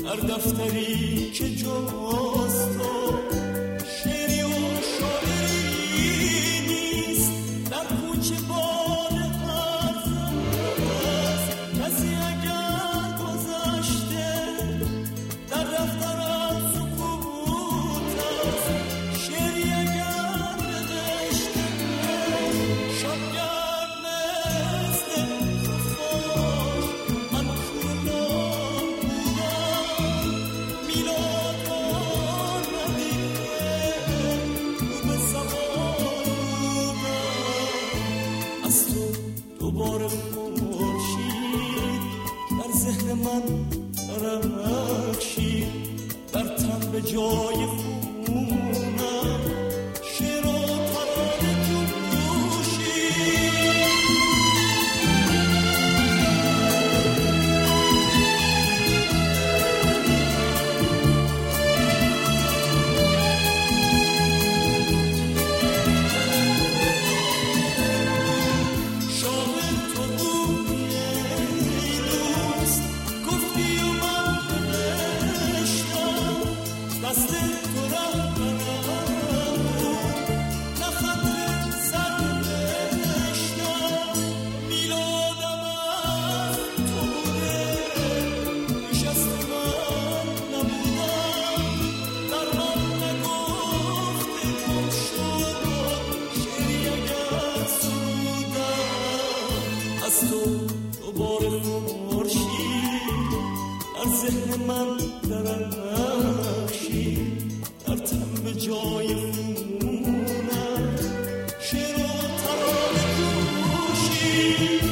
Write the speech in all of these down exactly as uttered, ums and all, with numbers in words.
در دفتری که جاست تو شعری و شاعری نیست، در کوچه باد حرف است کسی اگر گذشته، در دفترم سکوت است شعری اگر نوشته، شبگرد مثل خفاش من کورلام بودم، میلاد آن ندیده رو به زبان بودم، از تو دوباره خورشید در ذهن من درخشید، در تن به جای خونم شعر و ترانه جوشید. شاهد تو بودی ای دوست، گفتی و من نوشتم، دست تو رهبرم بود، نه خط سر نوشتم، میلادم از تو بوده، نشست من نبودم، در من نگفته گم شد شعری اگر سرودم، از تو دوباره خورشید در ذهن من درخشید، در تن به جای خونم شعر و ترانه جوشید.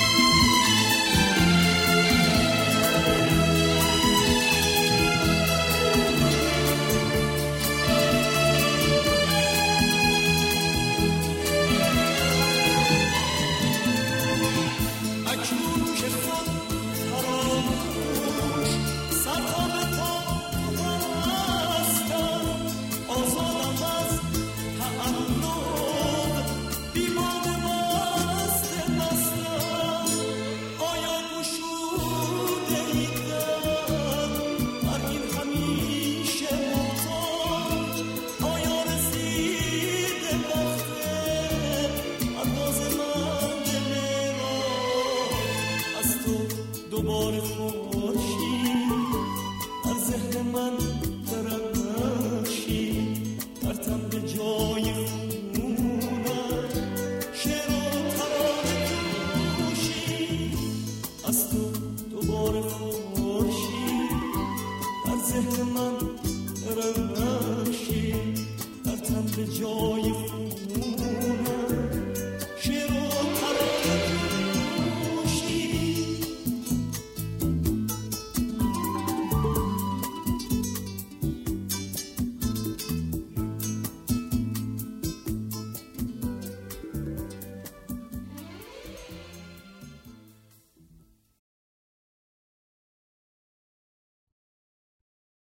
اکنون که خود فراموش سرها به پا هستم، آزادم از تعلق بیمار مست مستم، آیا گشوده ای در بر این همیشه محتاج، آیا رسیده وقت پرواز من به معراج، از تو دوباره خورشید در ذهن من درخشید، در تن به جای خونم شعر و ترانه جوشید، از تو دوباره خورشید در ذهن من درخشید، در تن به جای خونم